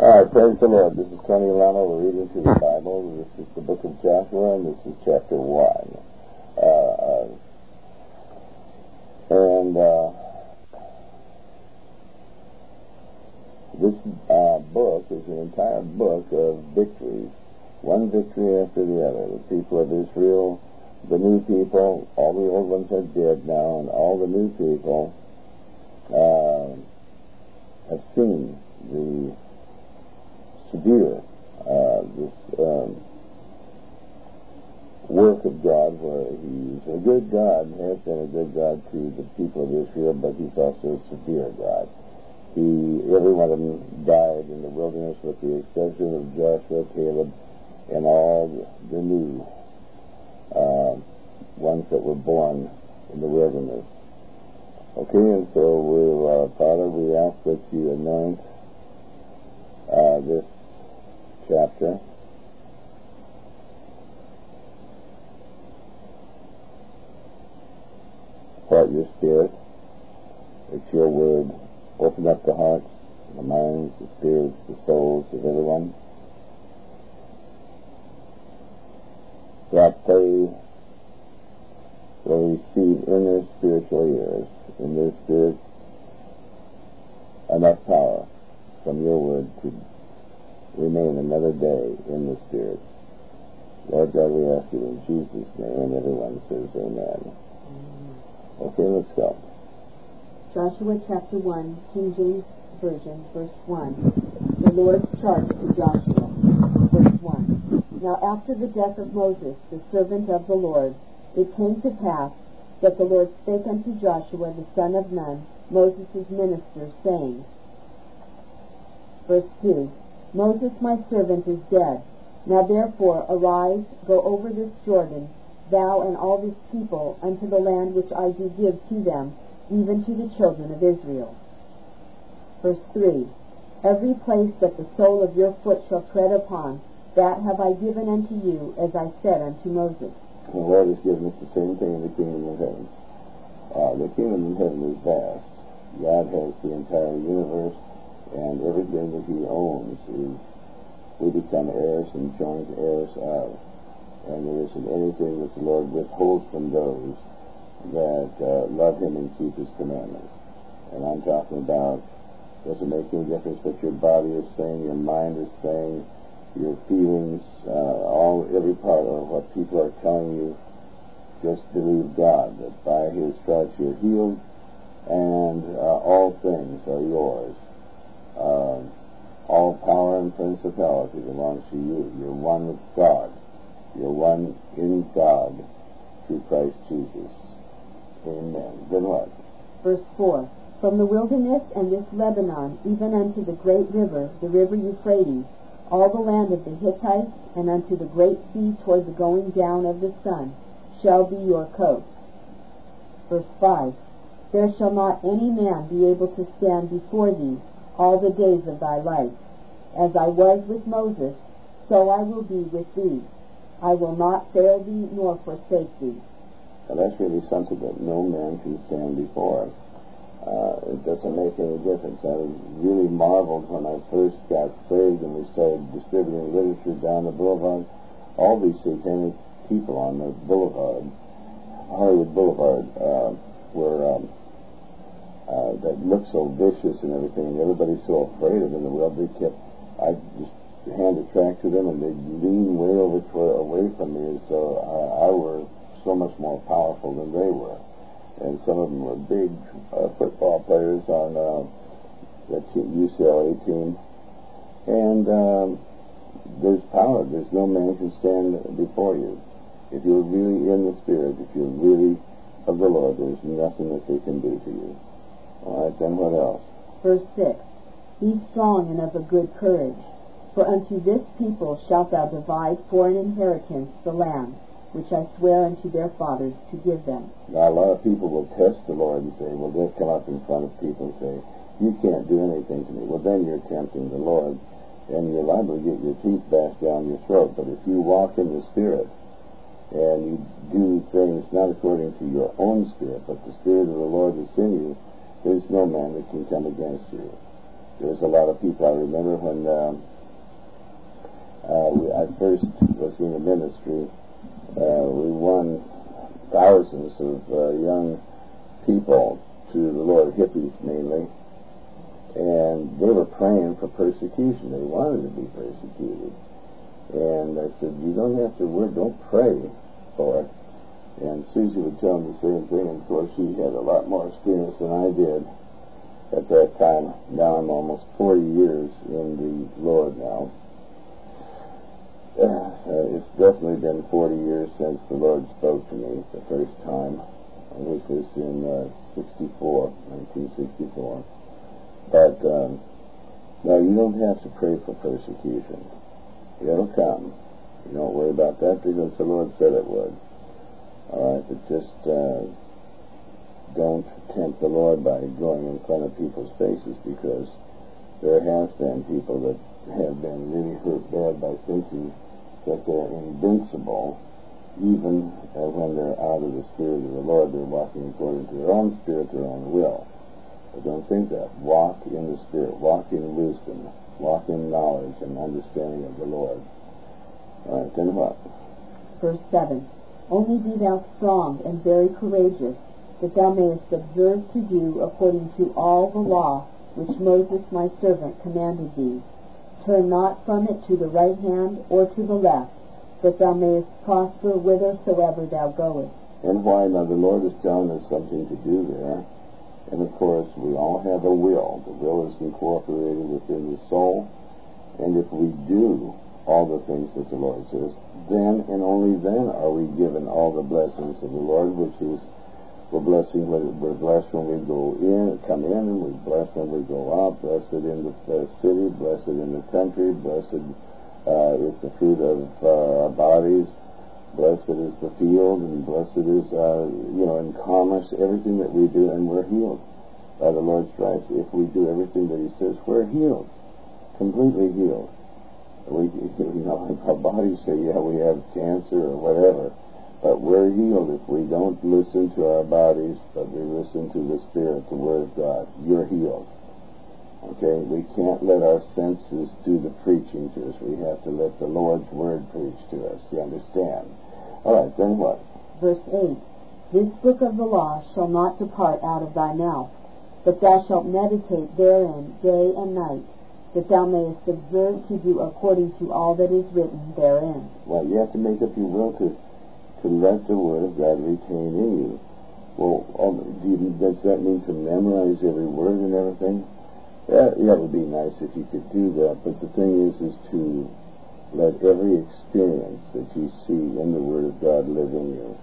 All right, praise the Lord. This is Tony Alano. We're reading through the Bible. This is the book of Joshua, and this is chapter 1. This book is an entire book of victories, one victory after the other. The people of Israel, the new people, all the old ones are dead now, and all the new people have seen the severe work of God, where He's a good God, has been a good God to the people of Israel, but He's also a severe God. Every one of them died in the wilderness, with the exception of Joshua, Caleb, and all the new ones that were born in the wilderness. Okay, and so Father, we ask that you anoint this chapter. Pour out your Spirit. It's your word. Open up the hearts, the minds, the spirits, the souls of everyone, that they will receive in their spiritual ears, in their spirits, enough power from your word to remain another day in the Spirit. Lord God, we ask you in Jesus' name, and everyone says amen. Okay, let's go. Joshua chapter 1, King James Version, verse 1. The Lord's charge to Joshua, verse 1. Now after the death of Moses, the servant of the Lord, it came to pass that the Lord spake unto Joshua the son of Nun, Moses' minister, saying, verse 2, Moses my servant is dead. Now therefore arise, go over this Jordan, thou and all this people, unto the land which I do give to them, even to the children of Israel. Verse 3, every place that the sole of your foot shall tread upon, that have I given unto you, as I said unto Moses. The Lord has given us the same thing in the kingdom of heaven. The kingdom of heaven is vast. God has the entire universe, and everything that He owns is, we become heirs and joint heirs of. And there isn't anything that the Lord withholds from those that love Him and keep His commandments. And I'm talking about, doesn't make any difference what your body is saying, your mind is saying, your feelings, every part of what people are telling you. Just believe God, that by His stripes you're healed, and all things are yours. All power and principality belongs to you. You're one with God. You're one in God through Christ Jesus. Amen. Then what? Verse 4, from the wilderness and this Lebanon, even unto the great river, the river Euphrates, all the land of the Hittites, and unto the great sea toward the going down of the sun, shall be your coast. Verse 5, there shall not any man be able to stand before thee all the days of thy life. As I was with Moses, so I will be with thee. I will not fail thee nor forsake thee. Now that's really something that no man can stand before. It doesn't make any difference. I really marveled when I first got saved and we started distributing literature down the boulevard. All these satanic people on the boulevard, Hollywood Boulevard, that look so vicious and everything, and everybody's so afraid of them in the world. I just hand a tract to them and they'd lean way away from me, so I were so much more powerful than they were. And some of them were big football players on the UCLA team. And there's power. There's no man can stand before you. If you're really in the Spirit, if you're really of the Lord, there's nothing that they can do to you. All right, then what else? Verse 6, be strong and of a good courage, for unto this people shalt thou divide for an inheritance the land, which I swear unto their fathers to give them. Now, a lot of people will test the Lord and say, well, they'll come up in front of people and say, you can't do anything to me. Well, then you're tempting the Lord, and you're liable to get your teeth bashed down your throat. But if you walk in the Spirit, and you do things not according to your own spirit, but the Spirit of the Lord that's in you, there's no man that can come against you. there's a lot of people. I remember when I first was in the ministry, we won thousands of young people to the Lord, hippies mainly, and they were praying for persecution. They wanted to be persecuted. And I said, you don't have to worry, don't pray for it. And Susie would tell me the same thing, and of course she had a lot more experience than I did at that time. Now I'm almost 40 years in the Lord now. It's definitely been 40 years since the Lord spoke to me the first time, which was in 1964. But no, you don't have to pray for persecution. It'll come. You don't worry about that because the Lord said it would. All right, but just don't tempt the Lord by going in front of people's faces, because there has been people that have been really hurt bad by thinking that they're invincible, even when they're out of the Spirit of the Lord. They're walking according to their own spirit, their own will. But don't think that. Walk in the Spirit. Walk in wisdom. Walk in knowledge and understanding of the Lord. All right, then what? Verse 7. Only be thou strong and very courageous, that thou mayest observe to do according to all the law which Moses my servant commanded thee. Turn not from it to the right hand or to the left, that thou mayest prosper whithersoever thou goest. And why? Now the Lord is telling us something to do there. And of course, we all have a will. The will is incorporated within the soul. And if we do all the things that the Lord says, then and only then are we given all the blessings of the Lord, which is we're blessed when we go in, come in, and we're blessed when we go out, blessed in the city, blessed in the country, blessed is the fruit of our bodies, blessed is the field, and blessed is, in commerce, everything that we do, and we're healed by the Lord's stripes. If we do everything that He says, we're healed, completely healed. Our bodies say, yeah, we have cancer or whatever, but we're healed if we don't listen to our bodies, but we listen to the Spirit, the Word of God. You're healed. Okay? We can't let our senses do the preaching to us. We have to let the Lord's Word preach to us. You understand? All right, then what? Verse 8. This book of the law shall not depart out of thy mouth, but thou shalt meditate therein day and night, that thou mayest observe to do according to all that is written therein. Well, you have to make up your will to let the Word of God retain in you. Well, does that mean to memorize every word and everything? That would be nice if you could do that, but the thing is to let every experience that you see in the Word of God live in you.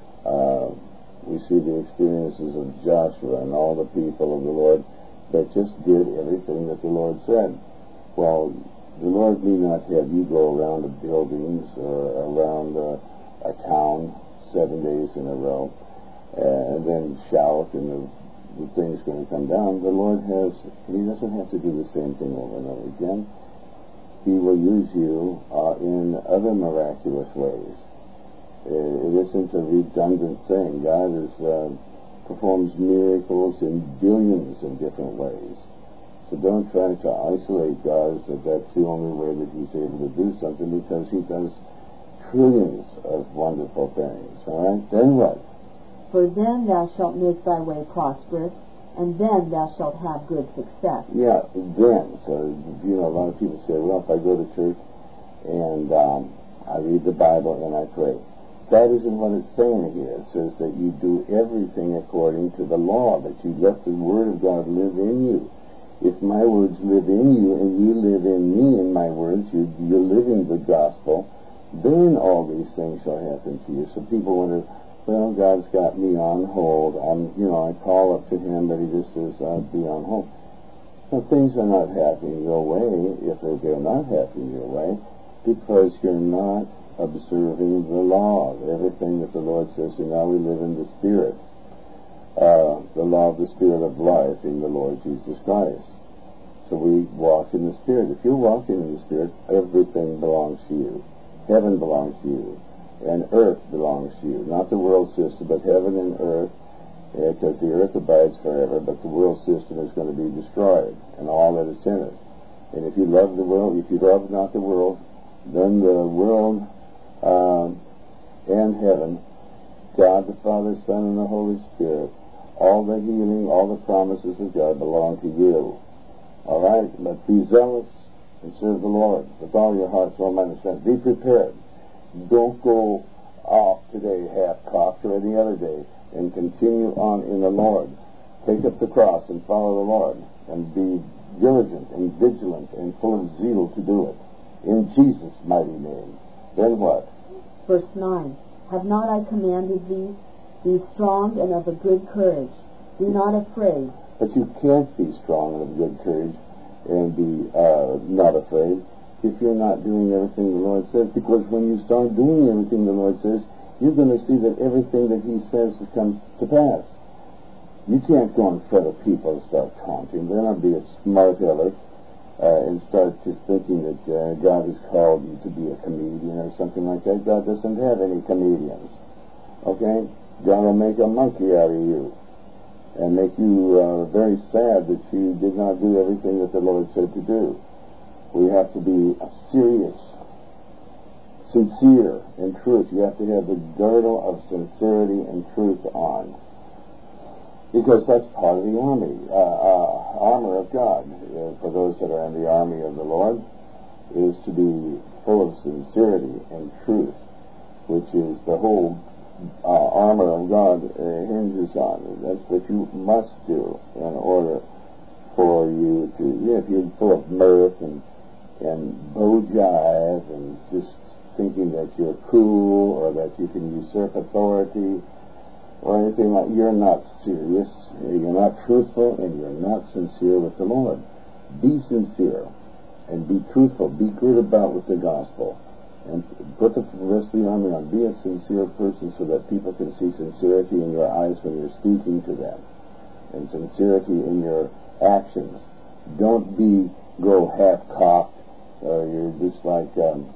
We see the experiences of Joshua and all the people of the Lord that just did everything that the Lord said. Well, the Lord may not have you go around the buildings or around a town 7 days in a row and then shout and the thing's going to come down. The Lord He doesn't have to do the same thing over and over again. He will use you in other miraculous ways. It isn't a redundant thing. God performs miracles in billions of different ways. So don't try to isolate God as that's the only way that He's able to do something, because He does trillions of wonderful things. All right? Then what? For then thou shalt make thy way prosperous, and then thou shalt have good success. Yeah, then. So, a lot of people say, well, if I go to church and I read the Bible and I pray. That isn't what it's saying here. It says that you do everything according to the law, that you let the Word of God live in you. If my words live in you and you live in me and my words, you're living the gospel, then all these things shall happen to you. So people wonder, well, God's got me on hold. I call up to Him, but He just says, I'll be on hold. Well, things are not happening your way if they're not happening your way, because you're not observing the law. Everything that the Lord says, now we live in the Spirit. The law of the Spirit of life in the Lord Jesus Christ. So we walk in the Spirit. If you're walking in the Spirit, everything belongs to you. Heaven belongs to you. And earth belongs to you. Not the world system, but heaven and earth because the earth abides forever, but the world system is going to be destroyed, and all that is in it. And if you love the world, if you love not the world, then the world and heaven, God the Father, Son, and the Holy Spirit, all the healing, all the promises of God belong to you. All right? But be zealous and serve the Lord with all your heart, soul, mind, and strength. Be prepared. Don't go off today half-cocked or any other day, and continue on in the Lord. Take up the cross and follow the Lord, and be diligent and vigilant and full of zeal to do it. In Jesus' mighty name. Then what? Verse 9. Have not I commanded thee? Be strong and of a good courage. Be not afraid. But you can't be strong and of good courage and be not afraid if you're not doing everything the Lord says. Because when you start doing everything the Lord says, you're going to see that everything that He says comes to pass. You can't go in front of people and start taunting. They're not be a smart aleck and start just thinking that God has called you to be a comedian or something like that. God doesn't have any comedians. Okay? God will make a monkey out of you and make you very sad that you did not do everything that the Lord said to do. We have to be serious, sincere in truth. You have to have the girdle of sincerity and truth on, because that's part of the armor of God. For those that are in the army of the Lord, is to be full of sincerity and truth, which is the whole armor of God hinges on. That's what you must do in order for you to, if you're full of mirth and bow jive and just thinking that you're cool or that you can usurp authority or anything like, you're not serious, you're not truthful, and you're not sincere with the Lord. Be sincere and be truthful. Be good about with the gospel. And put the rest of the armor on. Be a sincere person so that people can see sincerity in your eyes when you're speaking to them, and sincerity in your actions. Don't go half-cocked, or you're just like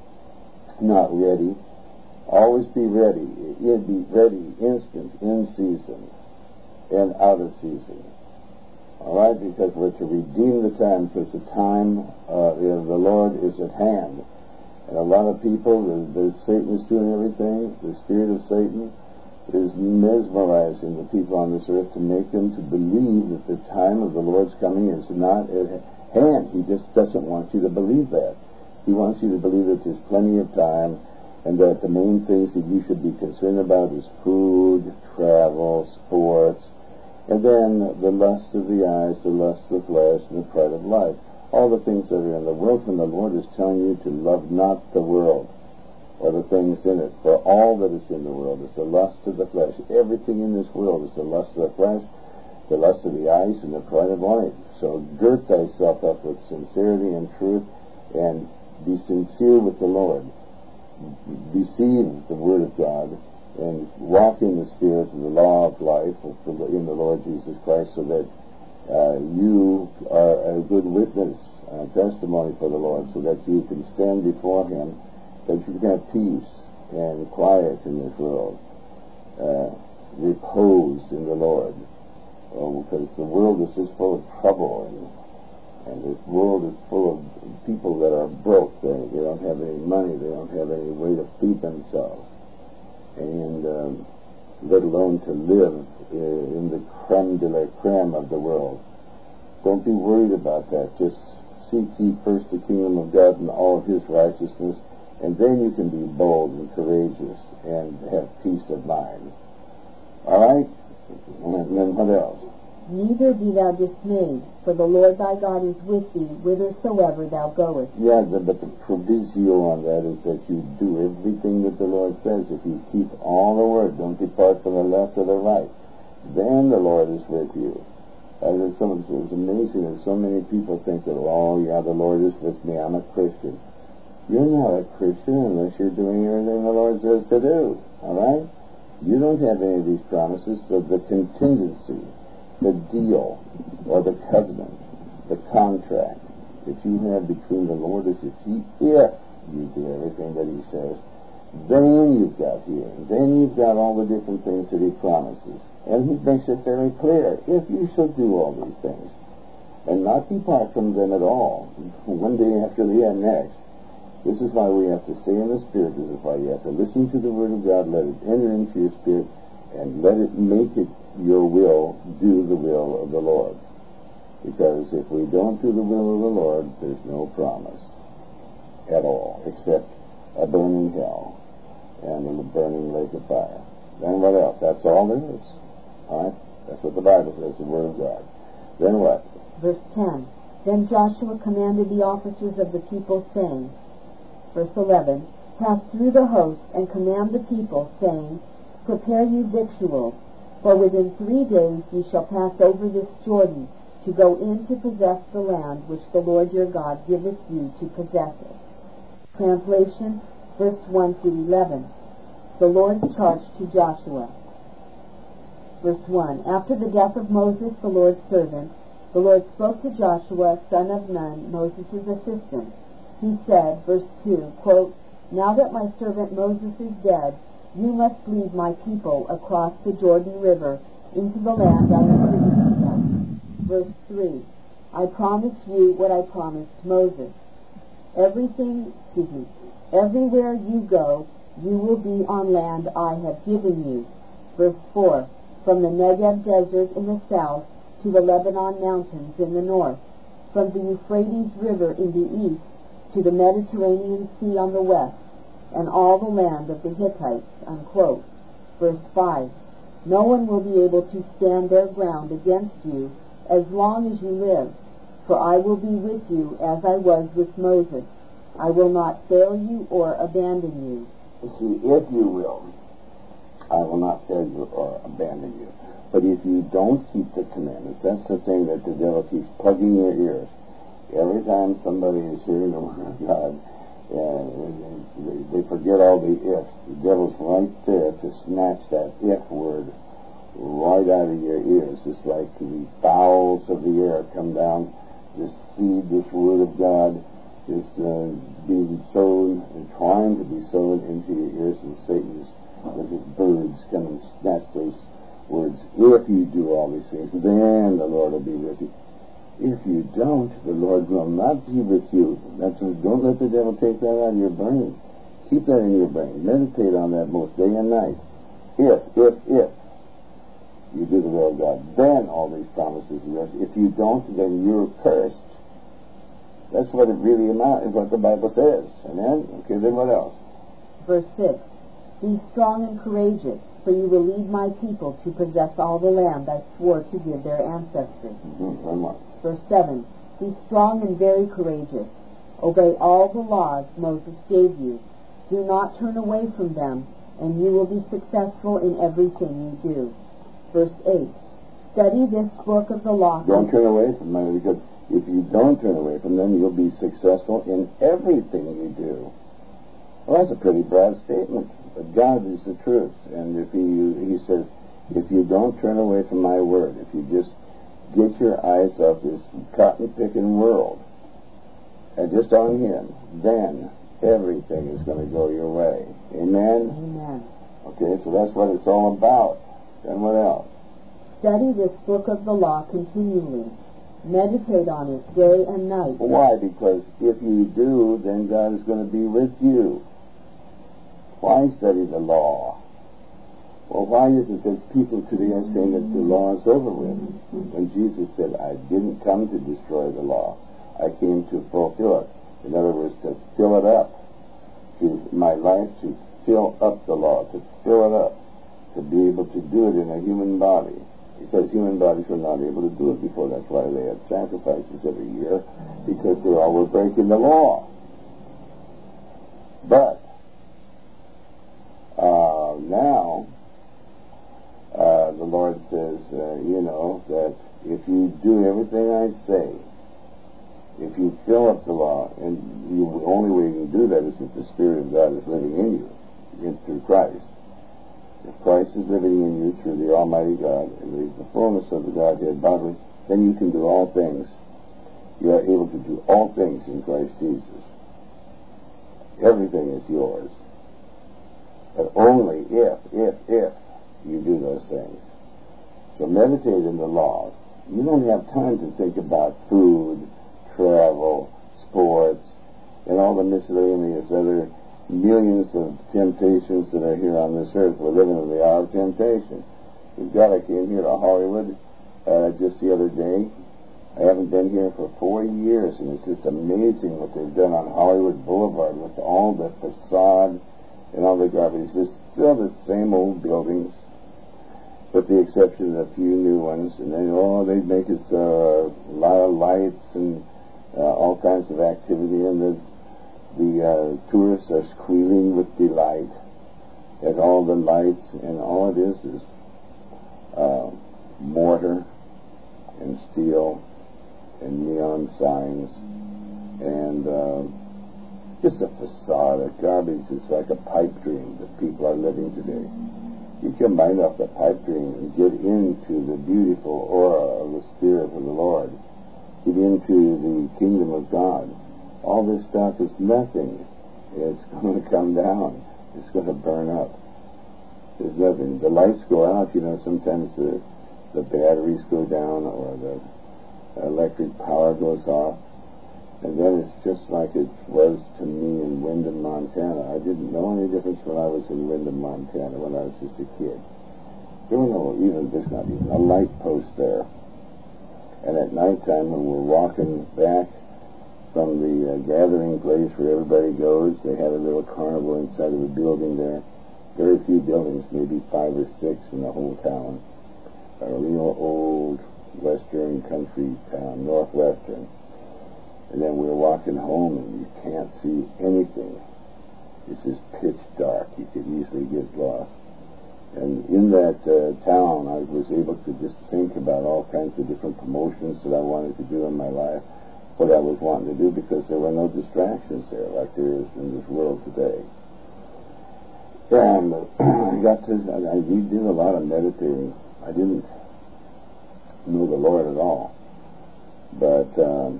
not ready. Always be ready. Be ready, instant, in season, and out of season. All right, because we're to redeem the time, because the time of the Lord is at hand. And a lot of people, Satan is doing everything. The spirit of Satan is mesmerizing the people on this earth to make them to believe that the time of the Lord's coming is not at hand. He just doesn't want you to believe that. He wants you to believe that there's plenty of time, and that the main things that you should be concerned about is food, travel, sports, and then the lust of the eyes, the lust of the flesh, and the pride of life. All the things that are in the world, when the Lord is telling you to love not the world or the things in it. For all that is in the world is the lust of the flesh. Everything in this world is the lust of the flesh, the lust of the eyes, and the pride of life. So gird thyself up with sincerity and truth, and be sincere with the Lord. Receive the Word of God, and walk in the Spirit of the law of life in the Lord Jesus Christ, so that you are a good witness, testimony for the Lord, so that you can stand before Him, that you can have peace and quiet in this world, repose in the Lord, because the world is just full of trouble, and this world is full of people that are broke. They don't have any money, they don't have any way to feed themselves, and let alone to live in the creme de la creme of the world. Don't be worried about that. Just seek ye first the kingdom of God and all of His righteousness, and then you can be bold and courageous and have peace of mind. All right? And then what else? Neither be thou dismayed, for the Lord thy God is with thee whithersoever thou goest. Yeah, but the provisio on that is that you do everything that the Lord says. If you keep all the word, don't depart from the left or the right, then the Lord is with you. It's amazing that so many people think that, oh yeah, the Lord is with me, I'm a Christian. You're not a Christian unless you're doing everything the Lord says to do. All right? You don't have any of these promises, so the contingency, the deal, or the covenant, the contract that you have between the Lord is if you do everything that He says, Then you've got here. Then you've got all the different things that he promises. And he makes it very clear. If you shall do all these things, and not depart from them at all, one day after the next, this is why we have to stay in the Spirit. This is why you have to listen to the Word of God, let it enter into your spirit, and let it make it your will, do the will of the Lord. Because if we don't do the will of the Lord, there's no promise at all, except a burning hell and a burning lake of fire. Then what else? That's all there is. All right? That's what the Bible says, the Word of God. Then what? Verse 10. Then Joshua commanded the officers of the people, saying, verse 11, pass through the host and command the people, saying, prepare you victuals, for within 3 days ye shall pass over this Jordan, to go in to possess the land which the Lord your God giveth you to possess it. Translation, verse 1 through 11. The Lord's charge to Joshua. Verse 1. After the death of Moses, the Lord's servant, the Lord spoke to Joshua, son of Nun, Moses' assistant. He said, verse 2, quote, now that my servant Moses is dead, you must lead my people across the Jordan River into the land I am giving them. Verse 3, I promise you what I promised Moses. Everywhere you go, you will be on land I have given you. Verse 4, from the Negev desert in the south to the Lebanon mountains in the north, from the Euphrates River in the east to the Mediterranean Sea on the west, and all the land of the Hittites, unquote. Verse 5, no one will be able to stand their ground against you as long as you live, for I will be with you as I was with Moses. I will not fail you or abandon you. You see, if you will, I will not fail you or abandon you. But if you don't keep the commandments, that's the thing that the devil keeps plugging your ears. Every time somebody is hearing the Word of God, they forget all the ifs. The devil's right there to snatch that if word right out of your ears. It's like the bowels of the air come down, this seed, this Word of God, is being sown and trying to be sown into your ears, and Satan's with his birds come and snatch those words. If you do all these things, then the Lord will be with you. If you don't, the Lord will not be with you. Don't let the devil take that out of your brain. Keep that in your brain. Meditate on that most day and night. If you do the will of God, then all these promises are yours. If you don't, then you're cursed. That's what it really amounts, is what the Bible says. Amen? Okay, then what else? Verse 6. Be strong and courageous, for you will lead my people to possess all the land I swore to give their ancestors. Verse 7. Be strong and very courageous. Obey all the laws Moses gave you. Do not turn away from them, and you will be successful in everything you do. Verse 8. Study this book of the law. Don't turn away from them, because if you don't turn away from them, you'll be successful in everything you do. Well, that's a pretty broad statement. But God is the truth. And if he says, if you don't turn away from my word, if you just get your eyes off this cotton-picking world and just on him, then everything is going to go your way. Amen? Amen. Okay, so that's what it's all about. Then what else? Study this book of the law continually. Meditate on it day and night. Why? Because if you do, then God is going to be with you. Why study the law? Well, why is it that people today are saying that the law is over with? When Jesus said, I didn't come to destroy the law. I came to fulfill it. In other words, to fill it up. To my life, to fill up the law, to fill it up, to be able to do it in a human body. Because human bodies were not able to do it before. That's why they had sacrifices every year, because they all were breaking the law. But now the Lord says, that if you do everything I say, if you fill up the law, and the only way you can do that is if the Spirit of God is living in you, through Christ. If Christ is living in you through the Almighty God, and the fullness of the Godhead bodily, then you can do all things. You are able to do all things in Christ Jesus. Everything is yours. But only if you do those things. So meditate in the law. You don't have time to think about food, travel, sports, and all the miscellaneous other millions of temptations that are here on this earth. We're living in the hour of temptation. We've got, I came here to Hollywood just the other day. I haven't been here for 4 years, and it's just amazing what they've done on Hollywood Boulevard with all the facade and all the garbage. It's still the same old buildings, with the exception of a few new ones. And then, they make it a lot of lights and all kinds of activity, and the tourists are squealing with delight at all the lights, and all it is mortar and steel and neon signs and just a facade of garbage. It's like a pipe dream that people are living today. You combine off the pipe dream and get into the beautiful aura of the Spirit of the Lord. Get into the kingdom of God. All this stuff is nothing. It's going to come down. It's going to burn up. There's nothing. The lights go out. Sometimes the batteries go down or the electric power goes off. And then it's just like it was to me in Windham, Montana. I didn't know any difference when I was in Windham, Montana, when I was just a kid. There's not even a light post there. And at nighttime, when we're walking back from the gathering place where everybody goes, they had a little carnival inside of a building there. Very few buildings, maybe 5 or 6 in the whole town. A real old western country town, northwestern. And then we're walking home and you can't see anything. It's just pitch dark. You could easily get lost. And in that town, I was able to just think about all kinds of different promotions that I wanted to do in my life, what I was wanting to do, because there were no distractions there like there is in this world today. And I did a lot of meditating. I didn't know the Lord at all. But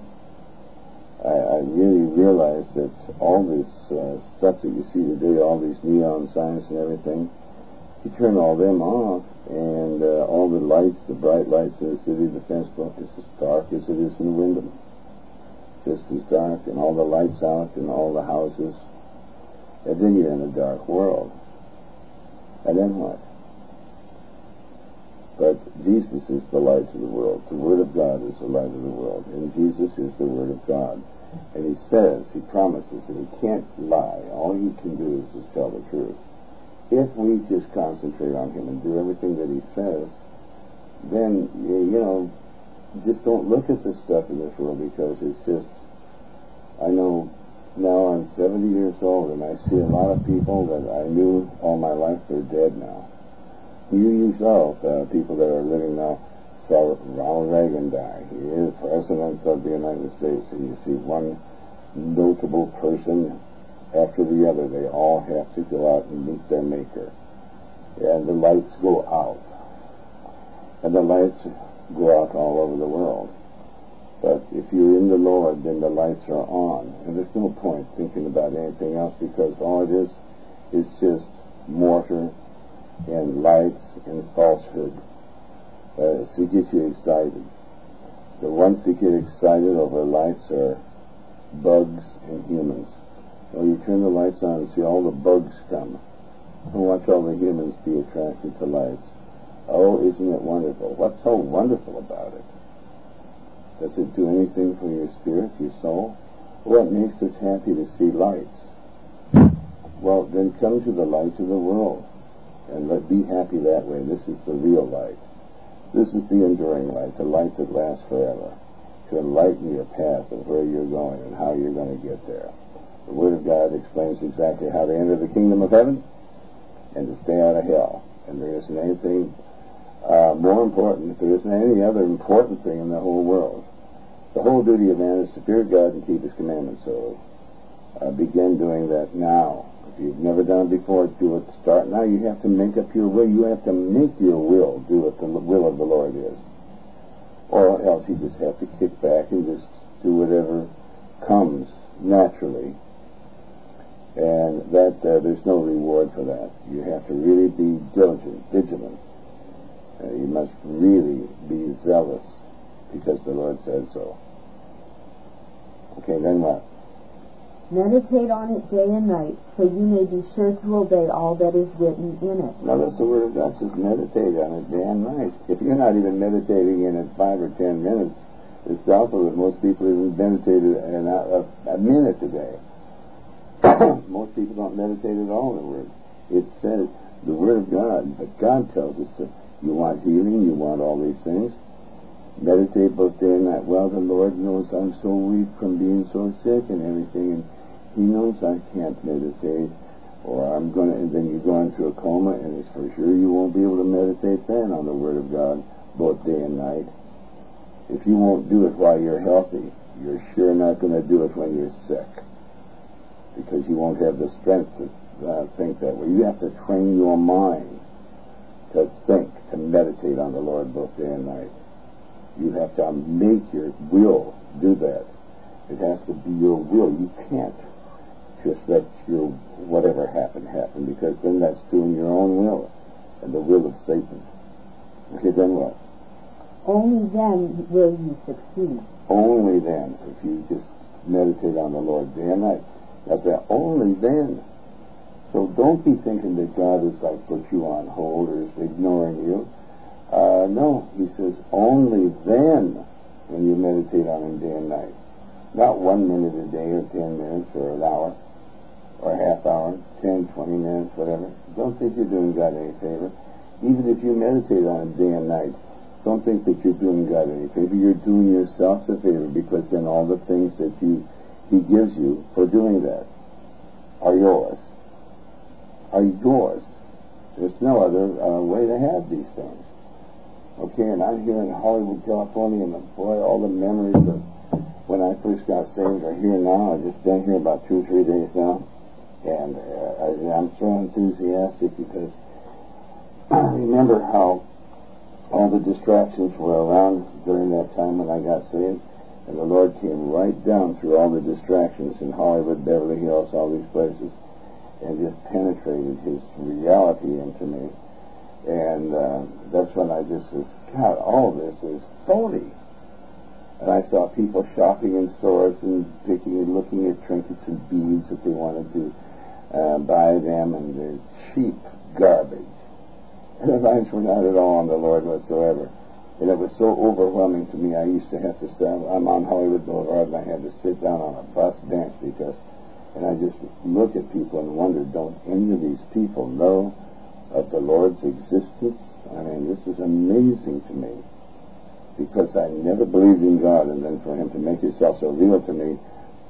I really realized that all this stuff that you see today, all these neon signs and everything, you turn all them off, and all the lights, the bright lights in the city, the fence post, is as dark as it is in Windham. Just as dark, and all the lights out, and all the houses. And then you're in a dark world. And then what? But Jesus is the light of the world. The Word of God is the light of the world. And Jesus is the Word of God. And he promises that he can't lie. All he can do is just tell the truth. If we just concentrate on him and do everything that he says, then, just don't look at the stuff in this world, because it's just, I know now I'm 70 years old, and I see a lot of people that I knew all my life, they're dead now. You yourself, people that are living now, saw Ronald Reagan die. He is President of the United States, and you see one notable person after the other. They all have to go out and meet their Maker. And the lights go out. And the lights go out all over the world. But if you're in the Lord, then the lights are on. And there's no point thinking about anything else, because all it is just mortar and lights and falsehood to get you excited. The ones that get excited over lights are bugs and humans. Well, you turn the lights on and see all the bugs come, and watch all the humans be attracted to lights. Oh, isn't it wonderful? What's so wonderful about it? Does it do anything for your spirit, your soul? Well, it makes us happy to see lights. Well, then come to the light of the world. And be happy that way. This is the real light. This is the enduring light, the light that lasts forever, to enlighten your path of where you're going and how you're going to get there. The Word of God explains exactly how to enter the kingdom of heaven and to stay out of hell. And there isn't anything more important. There isn't any other important thing in the whole world. The whole duty of man is to fear God and keep His commandments. So begin doing that now. If you've never done it before, do it. Start now. You have to make up your will. You have to make your will do what the will of the Lord is. Or else you just have to kick back and just do whatever comes naturally. And that there's no reward for that. You have to really be diligent, vigilant. You must really be zealous because the Lord said so. Okay, then what? Meditate on it day and night, so you may be sure to obey all that is written in it. Now that's the Word of God says, meditate on it day and night. If you're not even meditating in it 5 or 10 minutes, it's doubtful that most people even meditated a minute a day. Most people don't meditate at all in the Word. It says the Word of God, but God tells us that you want healing, you want all these things. Meditate both day and night. Well, the Lord knows I'm so weak from being so sick and everything, and He knows I can't meditate, or I'm going to, and then you go into a coma, and it's for sure you won't be able to meditate then on the Word of God, both day and night. If you won't do it while you're healthy, you're sure not going to do it when you're sick, because you won't have the strength to think that way. You have to train your mind to think, to meditate on the Lord both day and night. You have to make your will do that. It has to be your will. You can't just let your whatever happen, because then that's doing your own will and the will of Satan. Okay, then what? Only then will you succeed. Only then, if you just meditate on the Lord day and night. That's that. Only then. So don't be thinking that God has put you on hold or is ignoring you. No, He says only then when you meditate on Him day and night. Not 1 minute a day or 10 minutes or an hour or a half hour, 10, 20 minutes, whatever. Don't think you're doing God any favor. Even if you meditate on Him day and night, don't think that you're doing God any favor. You're doing yourself a favor, because then all the things that He gives you for doing that are yours. Are yours. There's no other way to have these things. Okay, and I'm here in Hollywood, California, and boy, all the memories of when I first got saved are here now. I've just been here about 2 or 3 days now, and I'm so enthusiastic because I remember how all the distractions were around during that time when I got saved, and the Lord came right down through all the distractions in Hollywood, Beverly Hills, all these places, and just penetrated His reality into me. And that's when I just was, God, all this is phony. And I saw people shopping in stores and picking and looking at trinkets and beads that they wanted to buy them, and they're cheap garbage. And their minds were not at all on the Lord whatsoever. And it was so overwhelming to me. I used to have to sit, I'm on Hollywood Boulevard, and I had to sit down on a bus bench and I just look at people and wonder, don't any of these people know of the Lord's existence? I mean, this is amazing to me, because I never believed in God, and then for Him to make Himself so real to me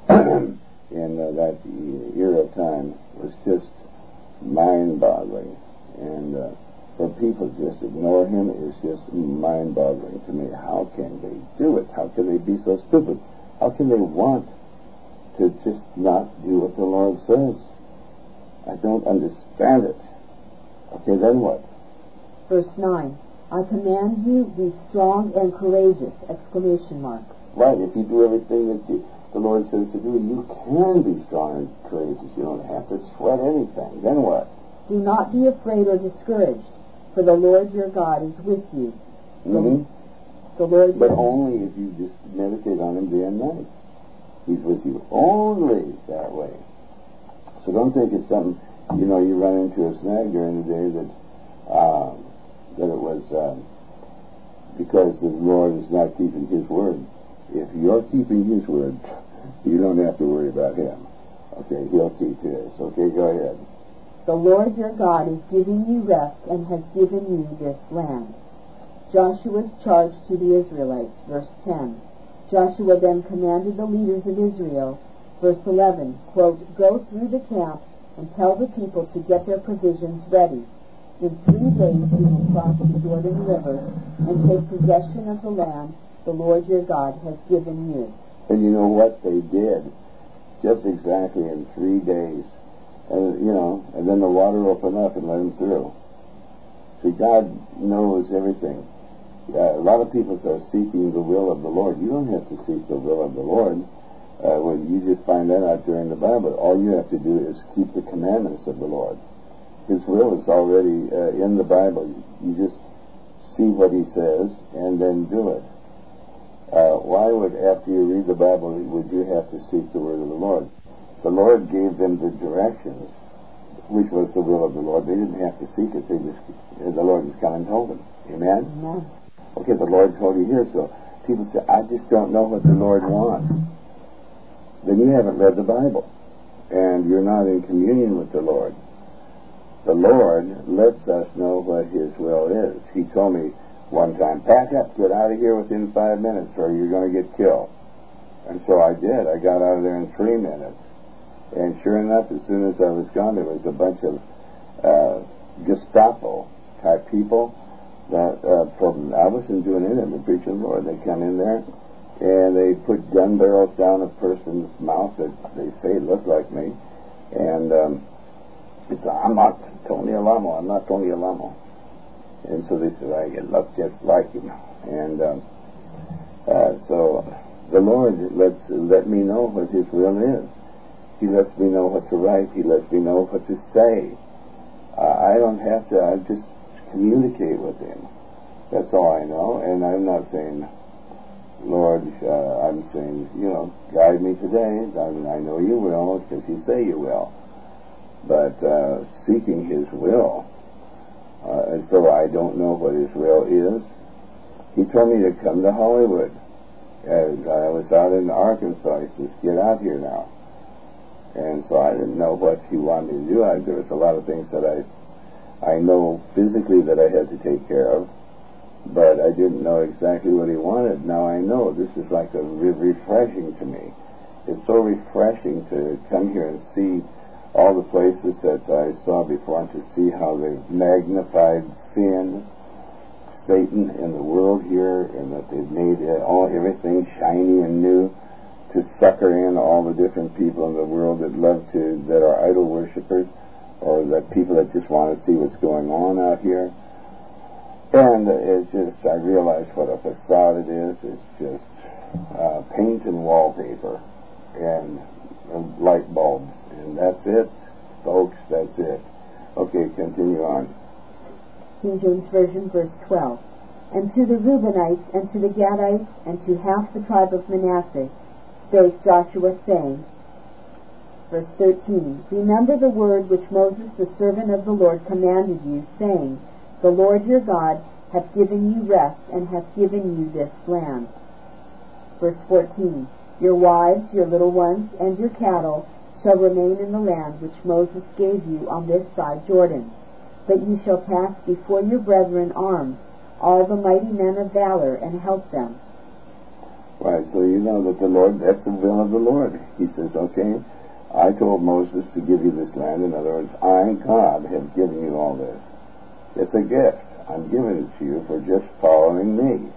in that era of time was just mind-boggling. And for people to just ignore Him is just mind-boggling to me. How can they do it? How can they be so stupid? How can they want to just not do what the Lord says? I don't understand it. Okay, then what? Verse 9. I command you, be strong and courageous! Exclamation mark. Right, if you do everything that the Lord says to do, you can be strong and courageous. You don't have to sweat anything. Then what? Do not be afraid or discouraged, for the Lord your God is with you. Mm-hmm. But only if you just meditate on Him day and night. He's with you only that way. So don't think it's something, you run into a snag during the day that it was because the Lord is not keeping His word. If you're keeping His word, you don't have to worry about Him. Okay, He'll keep His. Okay, go ahead. The Lord your God is giving you rest and has given you this land. Joshua's charge to the Israelites, verse 10. Joshua then commanded the leaders of Israel, verse 11, quote, go through the camp and tell the people to get their provisions ready. In 3 days you will cross the Jordan River and take possession of the land the Lord your God has given you. And you know what? They did. Just exactly in 3 days. And then the water opened up and let them through. See, God knows everything. A lot of people are seeking the will of the Lord. You don't have to seek the will of the Lord. When you just find that out during the Bible, all you have to do is keep the commandments of the Lord. His will is already in the Bible. You just see what he says and then do it. Why would, after you read the Bible, would you have to seek the word of the Lord? The Lord gave them the directions, which was the will of the Lord. They didn't have to seek it. The Lord just come and told them. Amen? Amen. Okay, the Lord told you here. So people say, I just don't know what the Lord wants. Then you haven't read the Bible, and you're not in communion with the Lord. The Lord lets us know what his will is. He told me one time, pack up, get out of here within 5 minutes or you're going to get killed. And so I did. I got out of there in 3 minutes. And sure enough, as soon as I was gone, there was a bunch of Gestapo-type people that I wasn't doing anything but preaching the Lord. They come in there, and they put gun barrels down a person's mouth that they say looked like me. And he said, I'm not Tony Alamo. I'm not Tony Alamo. And so they said, I look just like him. And so the Lord let me know what his will is. He lets me know what to write. He lets me know what to say. I don't have to. I just communicate with him. That's all I know. And I'm not saying, Lord, I'm saying, guide me today. I know you will because you say you will. But seeking his will, and so I don't know what his will is. He told me to come to Hollywood. And I was out in Arkansas. He says, get out here now. And so I didn't know what he wanted me to do. There was a lot of things that I know physically that I had to take care of, but I didn't know exactly what he wanted. Now I know. This is like refreshing to me. It's so refreshing to come here and see all the places that I saw before and to see how they've magnified sin, Satan, in the world here, and that they've made everything shiny and new to sucker in all the different people in the world that are idol worshippers, or that people that just want to see what's going on out here. And it's just, I realize what a facade it is. It's just paint and wallpaper and light bulbs. And that's it, folks, that's it. Okay, continue on. King James Version, verse 12. And to the Reubenites, and to the Gadites, and to half the tribe of Manasseh, spake Joshua, saying, verse 13, remember the word which Moses the servant of the Lord commanded you, saying, the Lord your God hath given you rest, and hath given you this land. Verse 14, your wives, your little ones, and your cattle shall remain in the land which Moses gave you on this side Jordan. But ye shall pass before your brethren armed, all the mighty men of valor, and help them. Right, so you know that the Lord, that's the will of the Lord. He says, okay, I told Moses to give you this land. In other words, I, God, have given you all this. It's a gift. I'm giving it to you for just following me.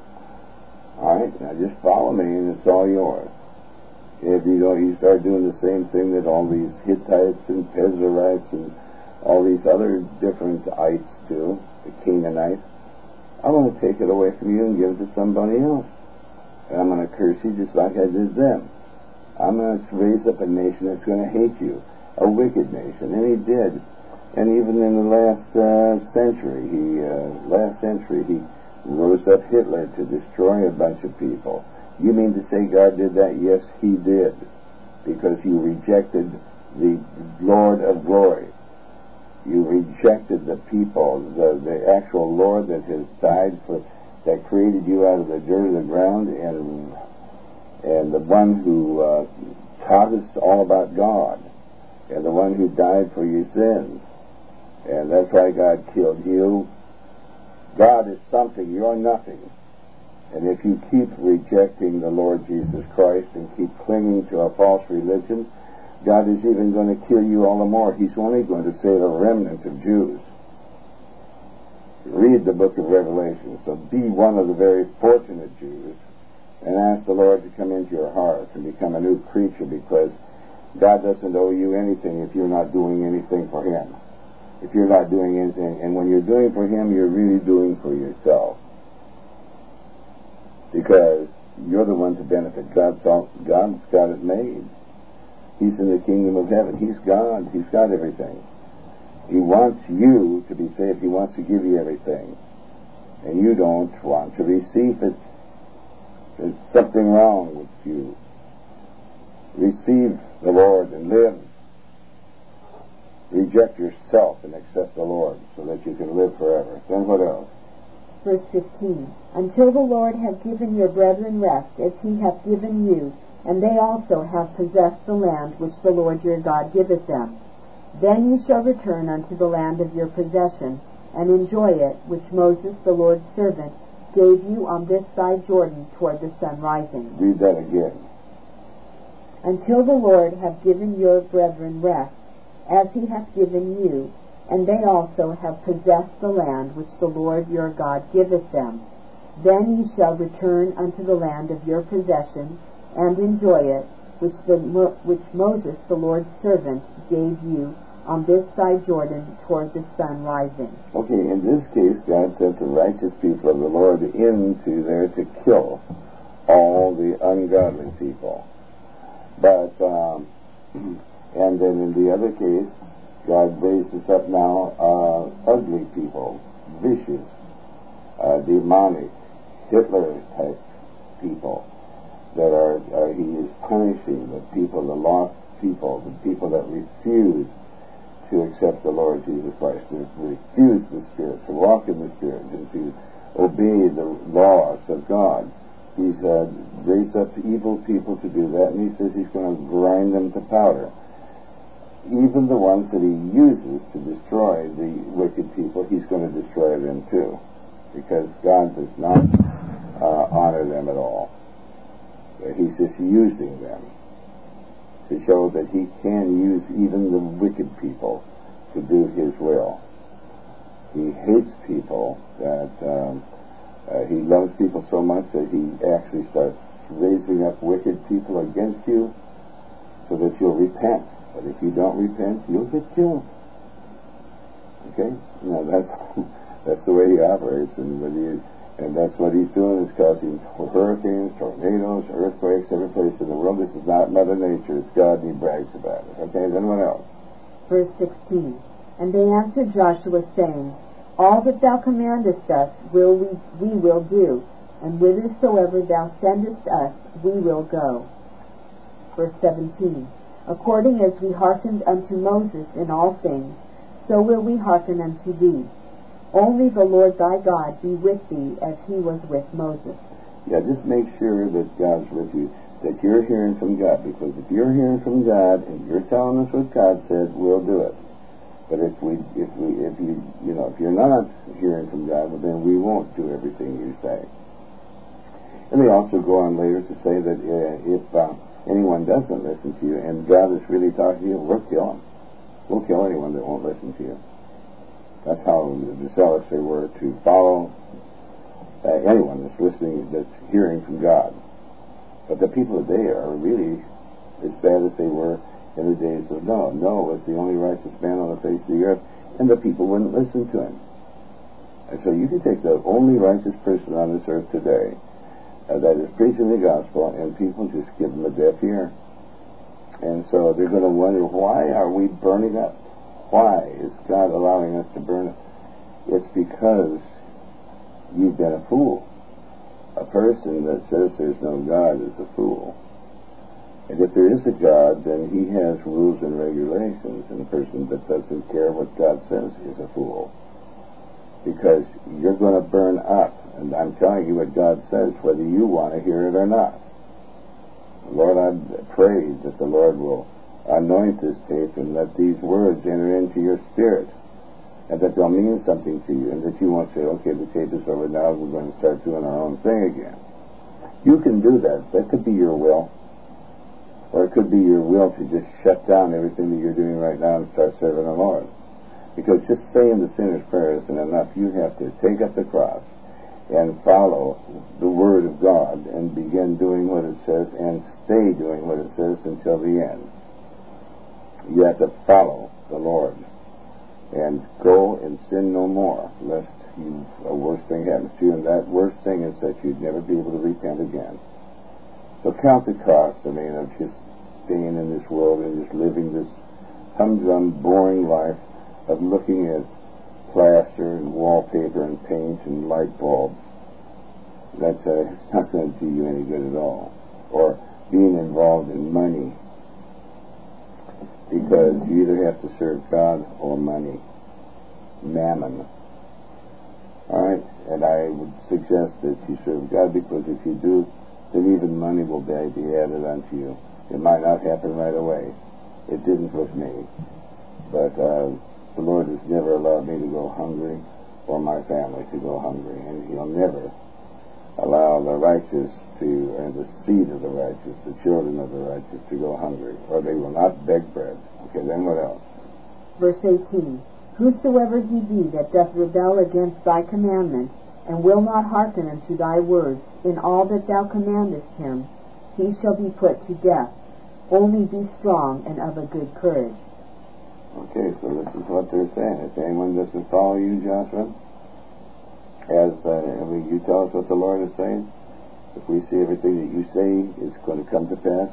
All right, now just follow me and it's all yours. If you start doing the same thing that all these Hittites and Pezerites and all these other different ites do, the Canaanites, I'm going to take it away from you and give it to somebody else. And I'm going to curse you just like I did them. I'm going to raise up a nation that's going to hate you, a wicked nation. And he did. And even in the last century, he rose up Hitler to destroy a bunch of people. You mean to say God did that? Yes, he did. Because you rejected the Lord of glory. You rejected the people, the actual Lord that has died for, that created you out of the dirt of the ground, and the one who taught us all about God, and the one who died for your sins. And that's why God killed you. God is something, you're nothing. And if you keep rejecting the Lord Jesus Christ and keep clinging to a false religion, God is even going to kill you all the more. He's only going to save a remnant of Jews. Read the book of Revelation. So be one of the very fortunate Jews and ask the Lord to come into your heart and become a new creature, because God doesn't owe you anything if you're not doing anything for Him. If you're not doing anything, and when you're doing for Him, you're really doing for yourself. Because you're the one to benefit. God's got it made. He's in the kingdom of heaven. He's God. He's got everything. He wants you to be saved. He wants to give you everything. And you don't want to receive it. There's something wrong with you. Receive the Lord and live. Reject yourself and accept the Lord so that you can live forever. Then what else? Verse 15. Until the Lord have given your brethren rest, as he hath given you, and they also have possessed the land which the Lord your God giveth them. Then ye shall return unto the land of your possession, and enjoy it, which Moses the Lord's servant gave you on this side Jordan toward the sun rising. Read that again. Until the Lord have given your brethren rest, as he hath given you, and they also have possessed the land which the Lord your God giveth them. Then ye shall return unto the land of your possession, and enjoy it, which Moses the Lord's servant gave you on this side Jordan toward the sun rising. Okay, in this case, God sent the righteous people of the Lord into there to kill all the ungodly people. But, and then in the other case, God raises up now ugly people, vicious, demonic, Hitler-type people that he is punishing the people, the lost people, the people that refuse to accept the Lord Jesus Christ, to refuse the Spirit, to walk in the Spirit, and to obey the laws of God. He's raised up evil people to do that, and he says he's going to grind them to powder. Even the ones that he uses to destroy the wicked people, he's going to destroy them too, because God does not honor them at all. He's just using them to show that he can use even the wicked people to do his will. He hates people that he loves people so much that he actually starts raising up wicked people against you so that you'll repent. But if you don't repent, you'll get killed. Okay? Now that's the way he operates, and that's what he's doing, is causing hurricanes, tornadoes, earthquakes, every place in the world. This is not Mother Nature, it's God, and he brags about it. Okay, then what else? Verse 16. And they answered Joshua, saying, All that thou commandest us we will do, and whithersoever thou sendest us we will go. Verse 17. According as we hearkened unto Moses in all things, so will we hearken unto thee. Only the Lord thy God be with thee as he was with Moses. Yeah, just make sure that God's with you, that you're hearing from God, because if you're hearing from God and you're telling us what God said, we'll do it. But if you're not hearing from God, well, then we won't do everything you say. And they also go on later to say that if anyone doesn't listen to you and God is really talking to you, we'll kill him. We'll kill anyone that won't listen to you. That's how zealous they were to follow anyone that's listening, that's hearing from God. But the people today are really as bad as they were in the days of Noah. Noah was the only righteous man on the face of the earth, and the people wouldn't listen to him. And so you can take the only righteous person on this earth today that is preaching the gospel, and people just give them a deaf ear. And so they're going to wonder, why are we burning up? Why is God allowing us to burn up? It's because you've been a fool. A person that says there's no God is a fool. And if there is a God, then he has rules and regulations, and a person that doesn't care what God says is a fool. Because you're going to burn up, and I'm telling you what God says, whether you want to hear it or not. Lord, I pray that the Lord will anoint this tape and let these words enter into your spirit, and that they'll mean something to you, and that you won't say, okay, the tape is over now, we're going to start doing our own thing again. You can do that. That could be your will. Or it could be your will to just shut down everything that you're doing right now and start serving the Lord. Because just saying the sinner's prayer isn't enough. You have to take up the cross and follow the Word of God and begin doing what it says and stay doing what it says until the end. You have to follow the Lord and go and sin no more, lest a worse thing happens to you. And that worst thing is that you'd never be able to repent again. So count the cost, of just staying in this world and just living this humdrum, boring life of looking at plaster and wallpaper and paint and light bulbs. It's not going to do you any good at all. Or being involved in money, because you either have to serve God or money. Mammon. Alright? And I would suggest that you serve God, because if you do, then even money will be added unto you. It might not happen right away. It didn't with me. But the Lord has never allowed me to go hungry or my family to go hungry. And He'll never allow the righteous and the seed of the righteous, the children of the righteous, to go hungry, or they will not beg bread. Okay, then what else? Verse 18. Whosoever he be that doth rebel against thy commandment, and will not hearken unto thy words, in all that thou commandest him, he shall be put to death. Only be strong and of a good courage. Okay, so this is what they're saying. If anyone doesn't follow you, Joshua, you tell us what the Lord is saying. If we see everything that you say is going to come to pass,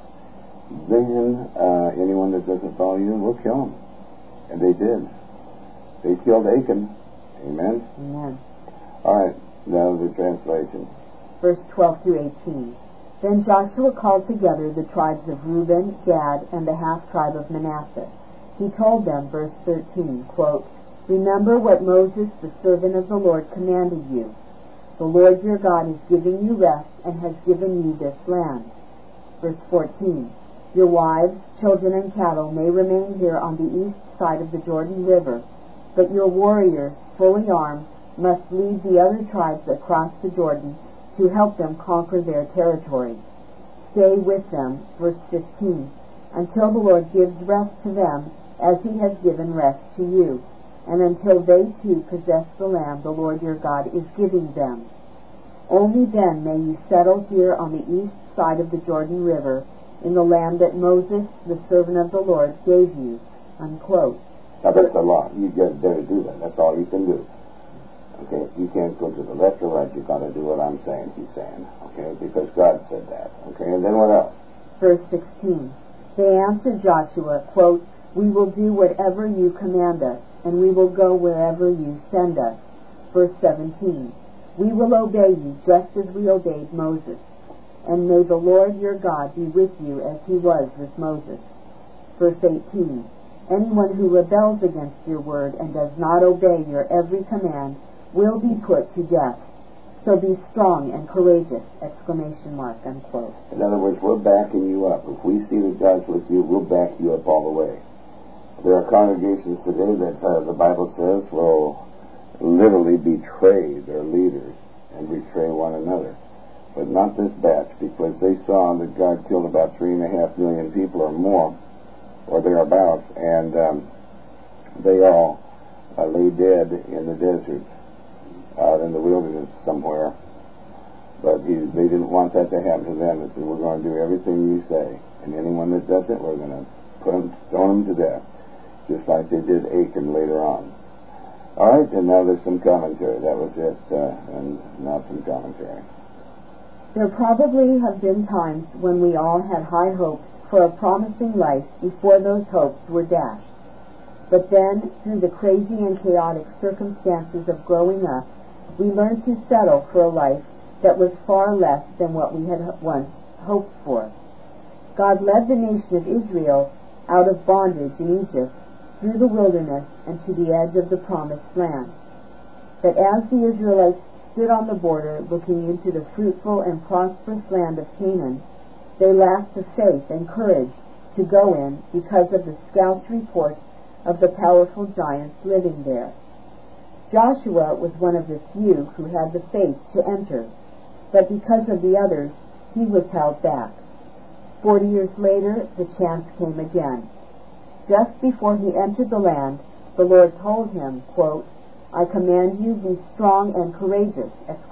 then anyone that doesn't follow you, we'll kill him. And they did. They killed Achan. Amen? Amen. All right, now the translation. Verse 12 through 18. Then Joshua called together the tribes of Reuben, Gad, and the half-tribe of Manasseh. He told them, verse 13, quote, Remember what Moses, the servant of the Lord, commanded you. The Lord your God is giving you rest and has given you this land. Verse 14. Your wives, children, and cattle may remain here on the east side of the Jordan River, but your warriors, fully armed, must lead the other tribes across the Jordan to help them conquer their territory. Stay with them, verse 15, until the Lord gives rest to them as He has given rest to you, and until they too possess the land the Lord your God is giving them. Only then may you settle here on the east side of the Jordan River, in the land that Moses, the servant of the Lord, gave you. Unquote. Now that's a law. You just better do that. That's all you can do. Okay, you can't go to the left or right. You've got to do what I'm saying, he's saying. Okay, because God said that. Okay, and then what else? Verse 16. They answered Joshua, quote, We will do whatever you command us, and we will go wherever you send us. Verse 17. We will obey you just as we obeyed Moses. And may the Lord your God be with you as He was with Moses. Verse 18. Anyone who rebels against your word and does not obey your every command will be put to death. So be strong and courageous! Unquote. In other words, we're backing you up. If we see that God's with you, we'll back you up all the way. There are congregations today that the Bible says will literally betray their leaders and betray one another. But not this batch, because they saw that God killed about 3.5 million people or more, or thereabouts, and they all lay dead in the desert, out in the wilderness somewhere. But they didn't want that to happen to them. They said, we're going to do everything you say, and anyone that doesn't, we're going to stone them to death, just like they did Achan later on. All right, and now there's some commentary. That was it, and now some commentary. There probably have been times when we all had high hopes for a promising life before those hopes were dashed. But then, through the crazy and chaotic circumstances of growing up, we learned to settle for a life that was far less than what we had once hoped for. God led the nation of Israel out of bondage in Egypt, through the wilderness, and to the edge of the promised land. But as the Israelites stood on the border looking into the fruitful and prosperous land of Canaan, they lacked the faith and courage to go in because of the scouts' reports of the powerful giants living there. Joshua was one of the few who had the faith to enter, but because of the others, he was held back. 40 years later, the chance came again. Just before he entered the land, the Lord told him, quote, I command you, be strong and courageous!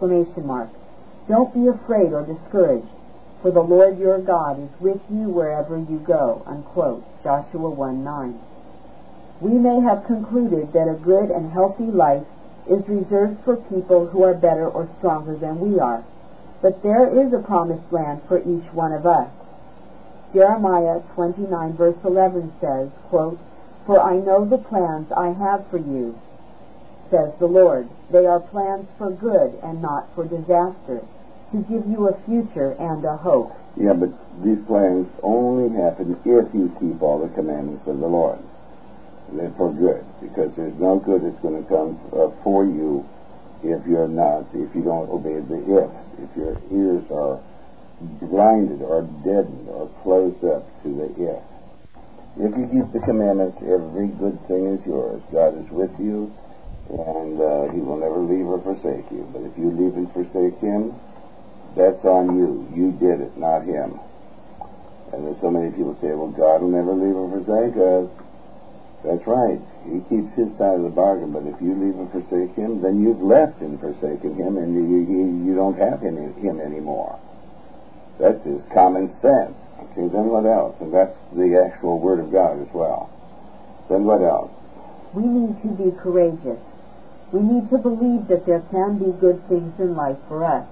Don't be afraid or discouraged, for the Lord your God is with you wherever you go. Unquote. Joshua 1:9. We may have concluded that a good and healthy life is reserved for people who are better or stronger than we are, But there is a promised land for each one of us. Jeremiah 29 verse 11 says, quote, "For I know the plans I have for you, says the Lord. They are plans for good and not for disaster, to give you a future and a hope." Yeah, but these plans only happen if you keep all the commandments of the Lord. They're for good, because there's no good that's going to come for you if you don't obey the ifs, if your ears are blinded or deadened or closed up to the if. If you keep the commandments, every good thing is yours. God is with you, and He will never leave or forsake you. But if you leave and forsake Him, that's on you. You did it, not Him. And there's so many people say, well, God will never leave or forsake us. That's right. He keeps His side of the bargain, but if you leave and forsake Him, then you've left and forsaken Him, and you don't have Him anymore. That's His common sense. Okay, then what else? And that's the actual Word of God as well. Then what else? We need to be courageous. We need to believe that there can be good things in life for us.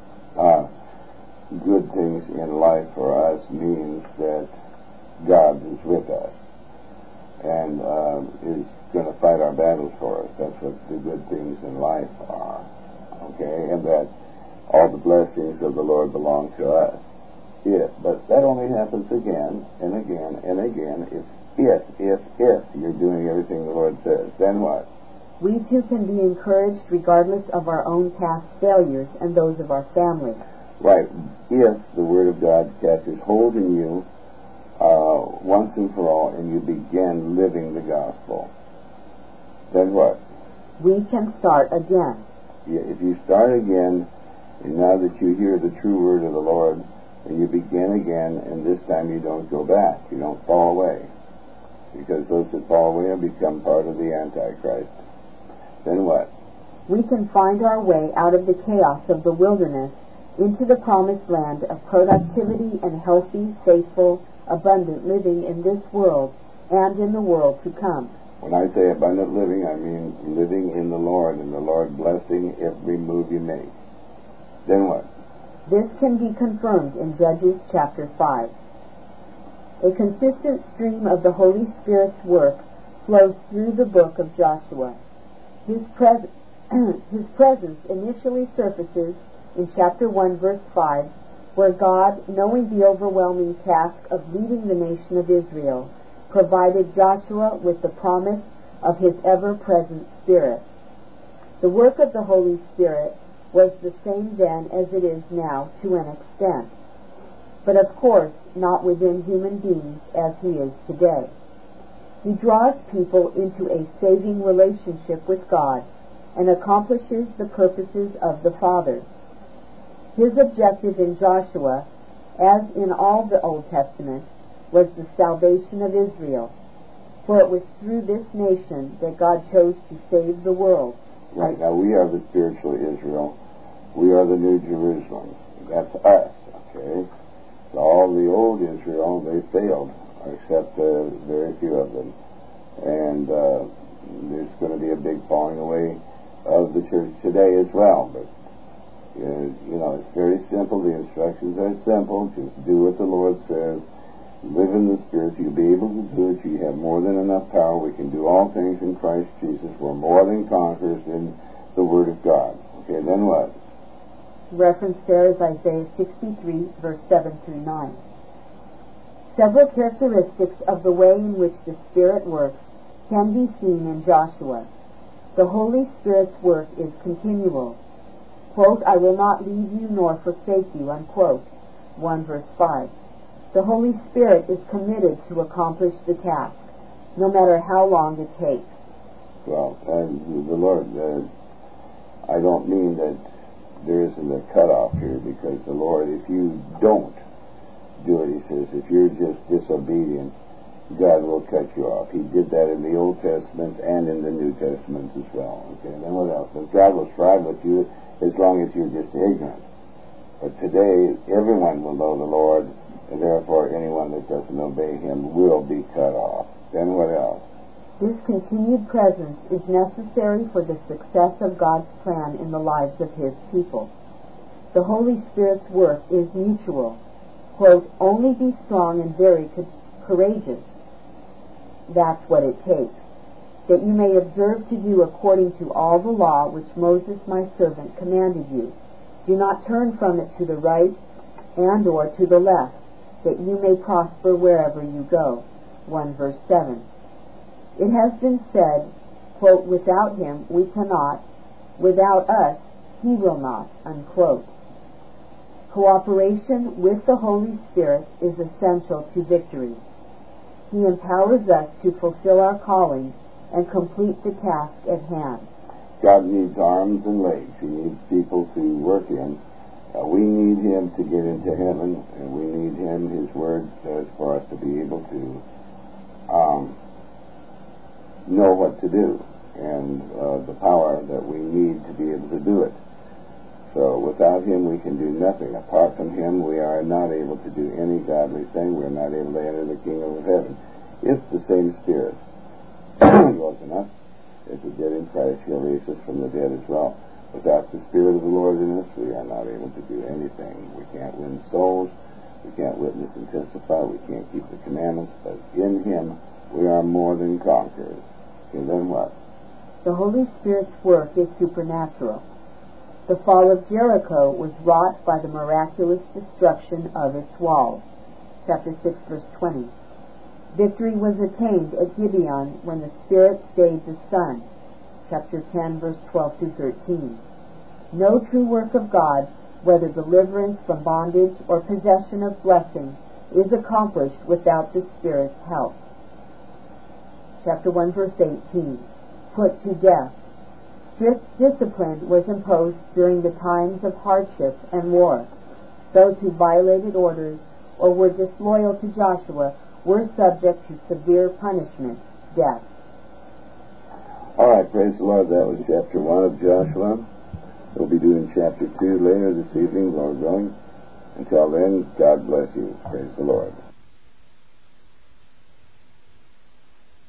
Good things in life for us means that God is with us and is going to fight our battles for us. That's what the good things in life are. Okay? And that all the blessings of the Lord belong to us. But that only happens again and again and again if you're doing everything the Lord says. Then what? We too can be encouraged regardless of our own past failures and those of our family. Right. If the Word of God catches hold in you once and for all, and you begin living the gospel, then what? We can start again. If you start again, and now that you hear the true word of the Lord, and you begin again, and this time you don't go back, you don't fall away, because those that fall away have become part of the Antichrist. Then what? We can find our way out of the chaos of the wilderness into the promised land of productivity and healthy, faithful, abundant living in this world and in the world to come. When I say abundant living, I mean living in the Lord, and the Lord blessing every move you make. Then what? This can be confirmed in Judges chapter 5. A consistent stream of the Holy Spirit's work flows through the book of Joshua. His presence initially surfaces in chapter 1, verse 5, where God, knowing the overwhelming task of leading the nation of Israel, provided Joshua with the promise of His ever-present Spirit. The work of the Holy Spirit was the same then as it is now to an extent, but of course not within human beings as He is today. He draws people into a saving relationship with God and accomplishes the purposes of the Father. His objective in Joshua, as in all the Old Testament, was the salvation of Israel, for it was through this nation that God chose to save the world. Right, now we are the spiritual Israel. We are the New Jerusalem. That's us, okay? So all the old Israel, they failed, except very few of them. And there's going to be a big falling away of the church today as well. But it's very simple. The instructions are simple. Just do what the Lord says. Live in the Spirit. You'll be able to do it. You have more than enough power. We can do all things in Christ Jesus. We're more than conquerors in the Word of God. Okay, then what? Reference there is Isaiah 63, verse 7 through 9. Several characteristics of the way in which the Spirit works can be seen in Joshua. The Holy Spirit's work is continual. Quote, "I will not leave you nor forsake you," unquote, 1 verse 5. The Holy Spirit is committed to accomplish the task, no matter how long it takes. Well, the Lord, I don't mean that there isn't a cutoff here, because the Lord, if you don't do it, He says, if you're just disobedient, God will cut you off. He did that in the Old Testament and in the New Testament as well. Okay, then what else? But God will strive with you as long as you're just ignorant. But today, everyone will know the Lord, and therefore anyone that doesn't obey Him will be cut off. Then what else? This continued presence is necessary for the success of God's plan in the lives of His people. The Holy Spirit's work is mutual. Quote, only be strong and very courageous. That's what it takes. That you may observe to do according to all the law which Moses my servant commanded you. Do not turn from it to the right and or to the left, that you may prosper wherever you go. 1 verse 7. It has been said, quote, without him we cannot, without us he will not, unquote. Cooperation with the Holy Spirit is essential to victory. He empowers us to fulfill our calling and complete the task at hand. God needs arms and legs. He needs people to work in. We need him to get into heaven, and we need him, his word says, for us to be able to know what to do, and the power that we need to be able to do it. So without him we can do nothing. Apart from him we are not able to do any godly thing. We are not able to enter the kingdom of heaven. If the same Spirit dwells in us as it did in Christ, he'll raise us from the dead as well. Without the Spirit of the Lord in us, we are not able to do anything. We can't win souls. We can't witness and testify. We can't keep the commandments. But in him we are more than conquerors. And then what? The Holy Spirit's work is supernatural. The fall of Jericho was wrought by the miraculous destruction of its walls. Chapter 6, verse 20. Victory was attained at Gibeon when the Spirit stayed the sun. Chapter 10, verse 12 through 13. No true work of God, whether deliverance from bondage or possession of blessing, is accomplished without the Spirit's help. Chapter 1, verse 18. Put to death. Strict discipline was imposed during the times of hardship and war. Those who violated orders or were disloyal to Joshua were subject to severe punishment, death. All right, praise the Lord. That was chapter 1 of Joshua. We'll be doing chapter 2 later this evening, Lord willing. Until then, God bless you. Praise the Lord.